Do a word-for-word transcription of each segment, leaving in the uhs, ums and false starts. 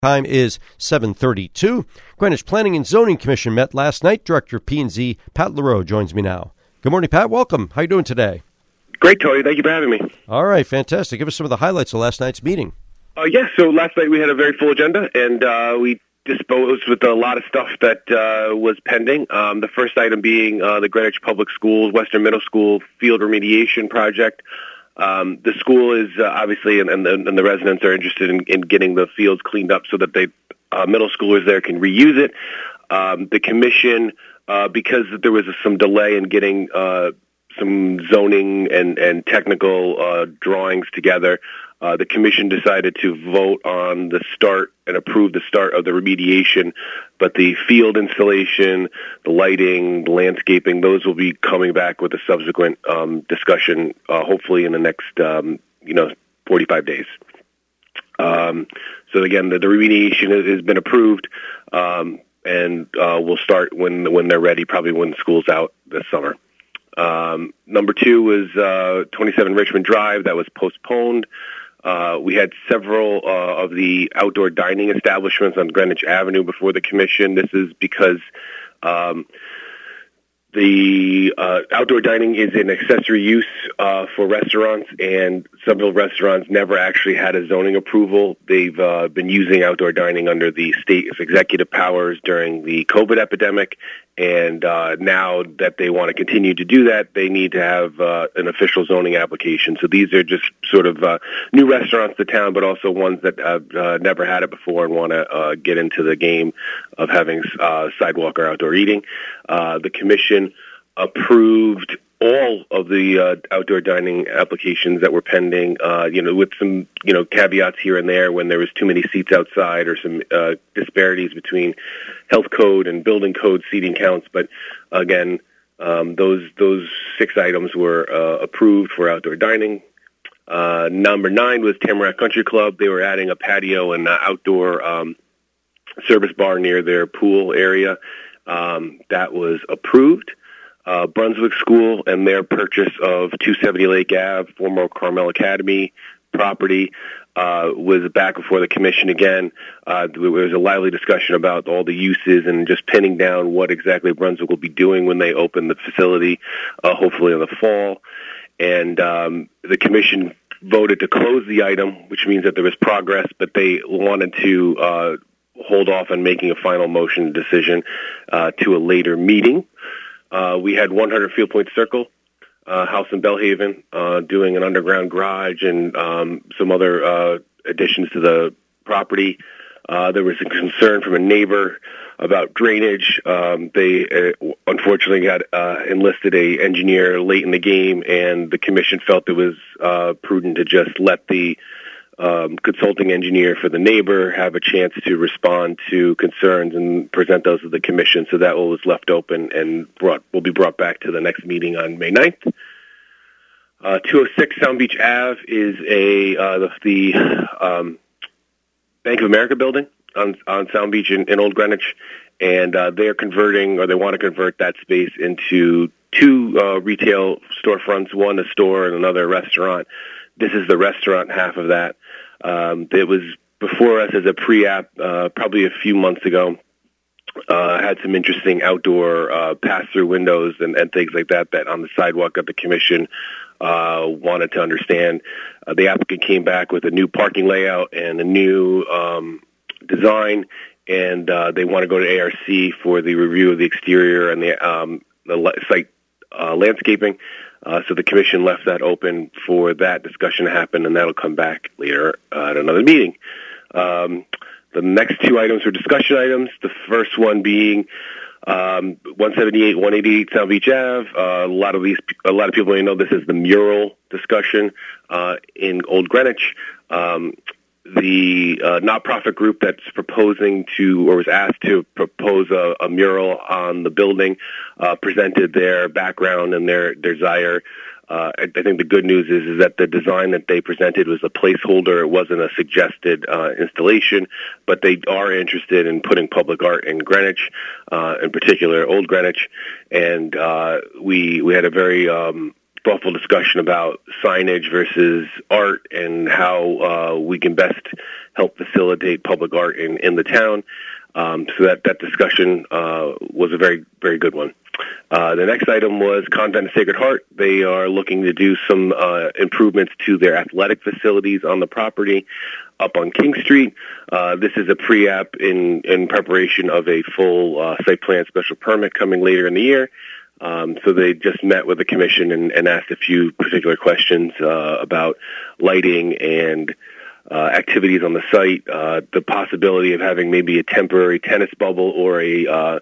Time is seven thirty-two. Greenwich Planning and Zoning Commission met last night. Director of P and Z, Pat LaRoe, joins me now. Good morning, Pat. Welcome. How are you doing today? Great, Tony. Thank you for having me. All right, fantastic. Give us some of the highlights of last night's meeting. Uh, yes, so last night we had a very full agenda, and uh, we disposed with a lot of stuff that uh, was pending. Um, the first item being uh, the Greenwich Public Schools Western Middle School field remediation project. Um, the school is uh, obviously, and, and, the, and the residents are interested in, in getting the fields cleaned up so that they uh, middle schoolers there can reuse it. Um, the commission, uh, because there was some delay in getting uh, some zoning and, and technical uh, drawings together, uh, the commission decided to vote on the start and approve the start of the remediation, but the field installation, the lighting, the landscaping, those will be coming back with a subsequent um, discussion, uh, hopefully in the next, um, you know, forty-five days. Um, so again, the, the remediation has, has been approved, um, and uh, we'll start when when they're ready, probably when school's out this summer. Um, number two was uh, twenty-seven Richmond Drive. That was postponed. Uh, we had several uh, of the outdoor dining establishments on Greenwich Avenue before the commission. This is because um, the uh, outdoor dining is an accessory use uh, for restaurants, and several restaurants never actually had a zoning approval. They've uh, been using outdoor dining under the state's executive powers during the COVID epidemic, and uh, now that they want to continue to do that, they need to have uh, an official zoning application. So these are just sort of uh, new restaurants to town, but also ones that have uh, never had it before and want to uh, get into the game of having uh, sidewalk or outdoor eating. Uh, the commission approved all of the uh, outdoor dining applications that were pending, uh, you know, with some, you know, caveats here and there when there was too many seats outside or some uh, disparities between health code and building code seating counts. But again, um, those those six items were uh, approved for outdoor dining. Uh, number nine was Tamarack Country Club. They were adding a patio and uh, outdoor um, service bar near their pool area. Um, that was approved. Uh, Brunswick School and their purchase of two seventy Lake Avenue, former Carmel Academy property, uh, was back before the commission again. Uh, there was a lively discussion about all the uses and just pinning down what exactly Brunswick will be doing when they open the facility, uh, hopefully in the fall. And um, the commission voted to close the item, which means that there was progress, but they wanted to uh, hold off on making a final motion decision uh, to a later meeting. Uh, we had one hundred Field Point Circle, uh, house in Belhaven, uh, doing an underground garage and um, some other uh, additions to the property. Uh, there was a concern from a neighbor about drainage. Um, they uh, unfortunately got uh, enlisted a engineer late in the game, and the commission felt it was uh, prudent to just let the Um, consulting engineer for the neighbor have a chance to respond to concerns and present those to the commission. So that was left open and brought will be brought back to the next meeting on May ninth. Uh, two oh six Sound Beach Avenue is a uh, the, the um, Bank of America building on on Sound Beach in, in Old Greenwich, and uh, they are converting, or they want to convert that space into two uh, retail storefronts, one a store and another restaurant. This is the restaurant half of that. Um, it was before us as a pre-app uh, probably a few months ago. Uh, had some interesting outdoor uh, pass-through windows and, and things like that that on the sidewalk that the commission uh, wanted to understand. Uh, the applicant came back with a new parking layout and a new um, design, and uh, they want to go to A R C for the review of the exterior and the, um, the site uh, landscaping. Uh, so the commission left that open for that discussion to happen, and that'll come back later uh, at another meeting. Um, the next two items are discussion items. The first one being um, one seventy-eight, one eighty-eight Sound Beach Avenue. Uh, a lot of these, a lot of people may know this is the mural discussion uh, in Old Greenwich. Um, the uh, not-profit group that's proposing to, or was asked to propose a, a mural on the building, uh, presented their background and their desire. Uh, I, I think the good news is, is that the design that they presented was a placeholder. It wasn't a suggested uh, installation, but they are interested in putting public art in Greenwich, uh, in particular Old Greenwich. And uh, we we had a very um, thoughtful discussion about signage versus art and how uh, we can best help facilitate public art in, in the town. Um, so that, that discussion uh, was a very, very good one. Uh, the next item was Convent of Sacred Heart. They are looking to do some uh, improvements to their athletic facilities on the property up on King Street. Uh, this is a pre-app in, in preparation of a full uh, site plan special permit coming later in the year. Um, so they just met with the commission and, and asked a few particular questions uh, about lighting and uh, activities on the site, uh, the possibility of having maybe a temporary tennis bubble or a uh,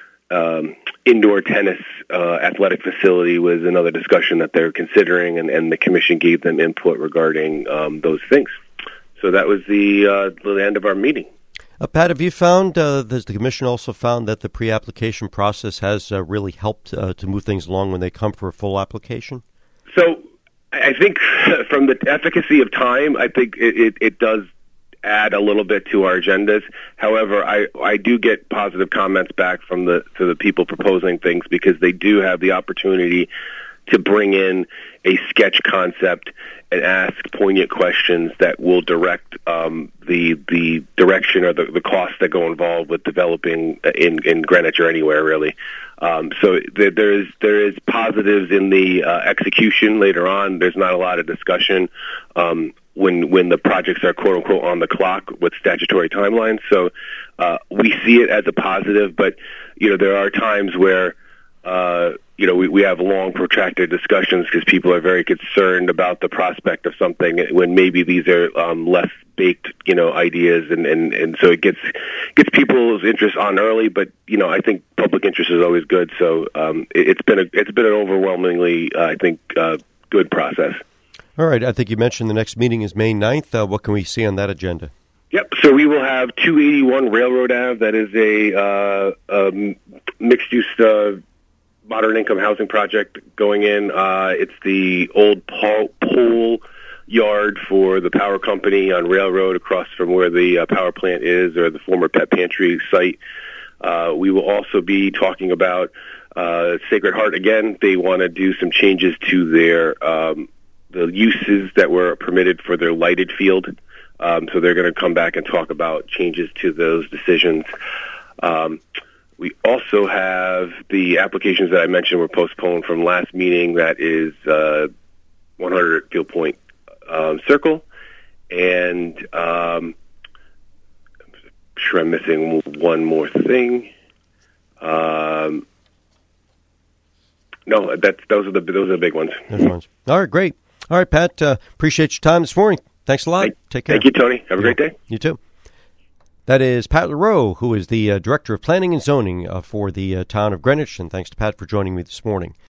um, indoor tennis uh, athletic facility was another discussion that they're considering, and, and the commission gave them input regarding um, those things. So that was the, uh, the end of our meeting. Uh, Pat, have you found, uh, has the commission also found that the pre-application process has uh, really helped uh, to move things along when they come for a full application? So I think from the efficacy of time, I think it, it, it does add a little bit to our agendas. However, I, I do get positive comments back from the to the people proposing things because they do have the opportunity to bring in a sketch concept and ask poignant questions that will direct um, the the direction or the, the costs that go involved with developing in, in Greenwich or anywhere really. Um, so there, there is there is positives in the uh, execution later on. There's not a lot of discussion um, when when the projects are quote unquote on the clock with statutory timelines. So uh, we see it as a positive, but you know there are times where uh, you know we, we have long protracted discussions because people are very concerned about the prospect of something when maybe these are um, less baked, you know, ideas, and, and, and so it gets gets people's interest on early. But you know, I think public interest is always good. So um, it, it's been a it's been an overwhelmingly, uh, I think, uh, good process. All right. I think you mentioned the next meeting is May ninth. Uh, what can we see on that agenda? Yep. So we will have two eighty-one Railroad Ave. That is a, uh, a mixed-use uh, modern income housing project going in. Uh, it's the old pole. pole yard for the power company on Railroad across from where the uh, power plant is, or the former Pet Pantry site. Uh, we will also be talking about uh, Sacred Heart again. They want to do some changes to their um, the uses that were permitted for their lighted field. Um, so they're going to come back and talk about changes to those decisions. Um, we also have the applications that I mentioned were postponed from last meeting. That is uh, one hundred Field Point Um, Circle, and um, I'm sure I'm missing one more thing. Um, no, that's those are the those are the big ones. Those ones. All right, great. All right, Pat. Uh, appreciate your time this morning. Thanks a lot. Thank, Take care. Thank you, Tony. Have a yeah. great day. You too. That is Pat LaRoe, who is the uh, Director of Planning and Zoning uh, for the uh, town of Greenwich, and thanks to Pat for joining me this morning.